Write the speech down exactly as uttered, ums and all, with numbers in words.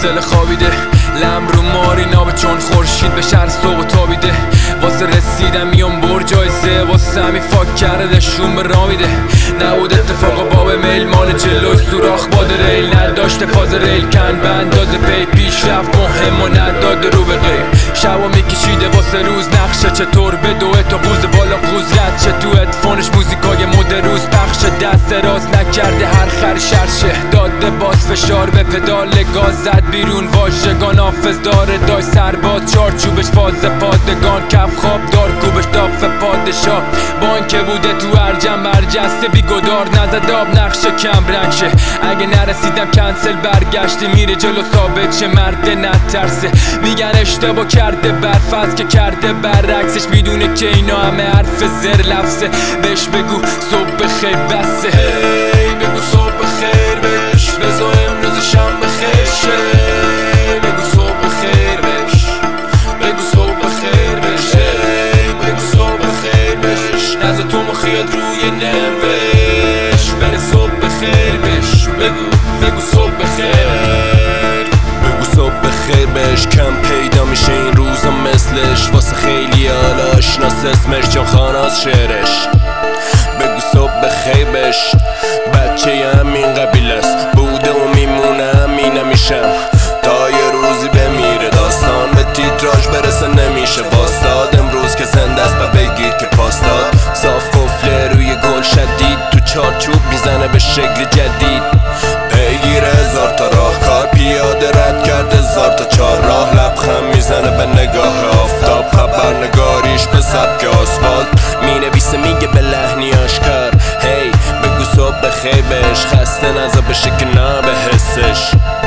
حوصله خوابیده، لم رو ماری نابه چون خورشید به شهر صبح تابیده. واسه رسیدم میام بر جایزه، واسه همین فاک کرده دشون به را میده. نبود اتفاق باب میل مال جلوی سوراخ باد ریل، نداشته فاز ریل کن به اندازه پی پیش رفت مهم و نداده رو به غیر. شبا میکشیده واسه روز نقشه، چطور بدوه تا قوز بالا قوز رد چه تو ادفونش موزیکای مد روز پخشه. دست راز نکرده هر خر شرشه، داده باز فشار به پدال گاز زد بیرون واژگان حافظ داره دای سرباز چارچوبش فاز پادگان کف خواب دار کوبش داف پادشاه بانکه بوده تو هر جمع برجسته بیگدار نزد آب نقشه کم رنگ شه. اگه نرسیدم کنسل برگشته میره جلو ثابت شه، مرد نترسه میگن اشتباه کرده برفض که کرده برعکسش، میدونه که اینا همه حرف زر لفظه. بهش بگو صبح خیر بسه، هی بگو صبح خیر بش، بزا امروز شم بخیر شه. بگو صبح خیر بش، بگو صبح خیر بش، هی بگو صبح خیر بش. نزد تو مخیاد روی نوش، بره صبح خیر بش. بگو بگو صبح خیر، بگو صبح خیر بش. کم پیدا میشه این روزا مثلش، واسه خیلی حالا آشناس اسمش چون خاناس شعرش. بگو صبح خیر بش، بچه همین قبیل است، بوده و میمونه همین همیشم تا یه روزی بمیره. داستان به تیتراژ برسه نمیشه باستاد، امروز که زنده است و بگید که پاستاد. صاف قفله روی گل شدید، تو چارچوب میزنه به شکل جدید. پیگیر هزار تا راهکار، پیاده رد کرده هزار تا چار راه. لبخند میزنه به نگاه آفتاب، خبرنگاریش به سبک آسفالت مینویسه میگه به لحنی آشکار. هی بگو صبح خیر بش، خسته نزا بشه که نه به حسش.